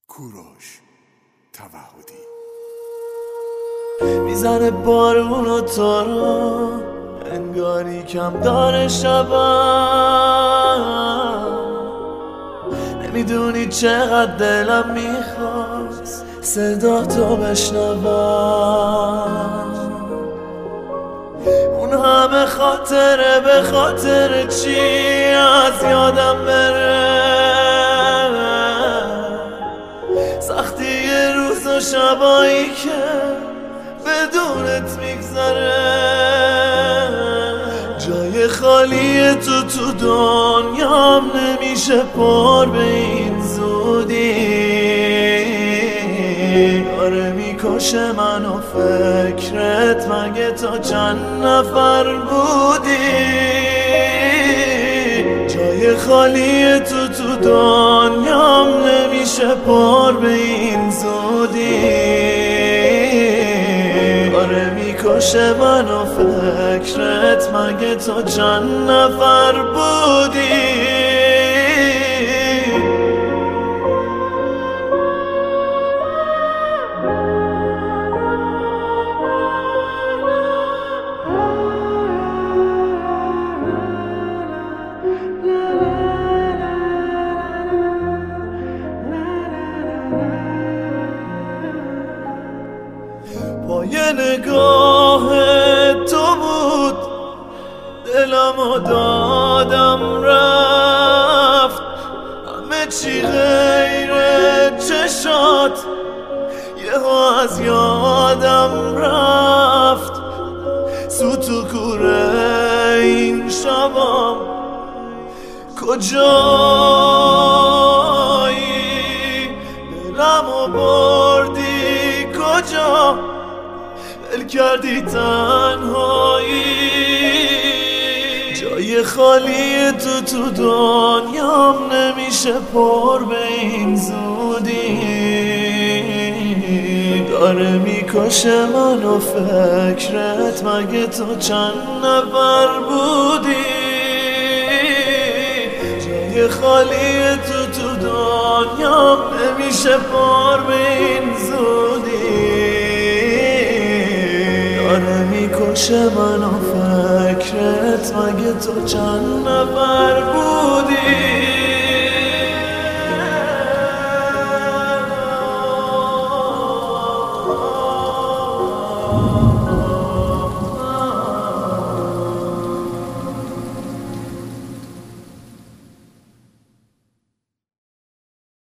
کوروش توحدی میزنه بارون و تو رو انگاری کم داره شبم، نمیدونی چقدر دلم میخواست صدا تو بشنوم. اون همه خاطره به خاطر چی از یادم بره، سختی روز و شبایی که بدونت میگذره. جای خالی تو دنیام نمیشه پر به این زودی. آره میکشه منو فکرت، مگه تا چند نفر بودی؟ جای خالی تو دنیام نمیشه پر به این زودی. آره میکشه منو فکرت، مگه تو چند نفر بودی؟ پای نگاه تو بود دلمو دادم رفت، همه چی غیر چشات یهو از یادم رفت. سوت و کوره این شبام کجایی؟ دلمو بردی کجا؟ ول کردی تنهایی. جای خالی تو دنیام نمیشه پر به این زودی. داره میکشه منو فکرت، مگه تو چند نفر بودی؟ جای خالی تو دنیام نمیشه پر به این زودی. داره میکشه منو فکرت، مگه تو چند نفر بودی؟